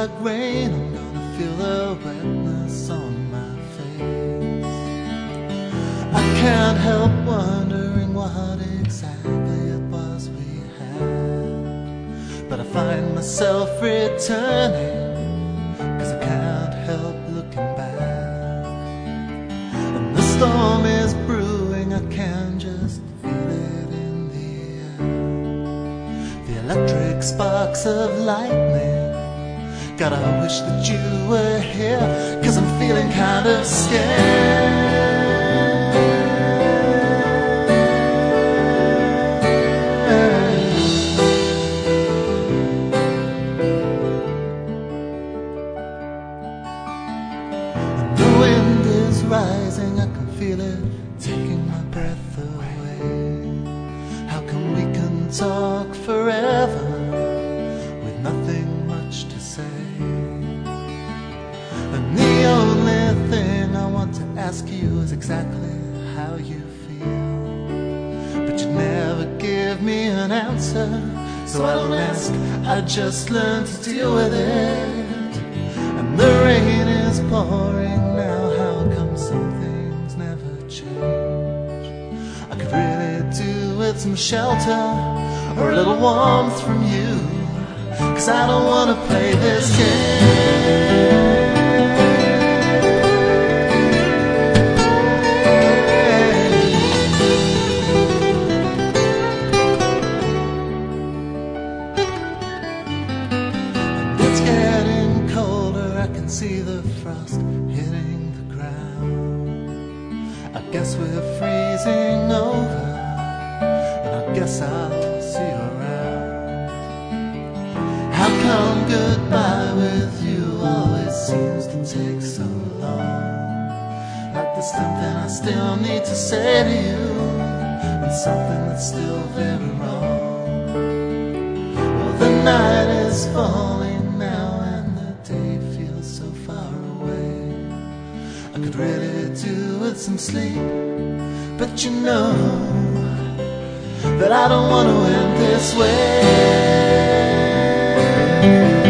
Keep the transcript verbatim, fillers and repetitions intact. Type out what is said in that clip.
like rain, I'm gonna feel the wetness on my face. I can't help wondering what exactly it was we had, but I find myself returning, cause I can't help looking back. And the storm is brewing, I can just feel it in the air. The electric sparks of lightning, God, I wish that you were here, cause I'm feeling kind of scared. And the wind is rising, I can feel it taking my breath away. How come we can talk forever with nothing much to say? And the only thing I want to ask you is exactly how you feel, but you never give me an answer, so I don't ask, I just learn to deal with it. And the rain is pouring now, how come some things never change? I could really do with some shelter or a little warmth from you, cause I don't want to play this game. See the frost hitting the ground. I guess we're freezing over, and I guess I'll see you around. How come goodbye with you always seems to take so long? Like there's something I still need to say to you, and something that's still very wrong. Well, the night is falling now, so far away. I could really do with some sleep, but you know that I don't want to end this way.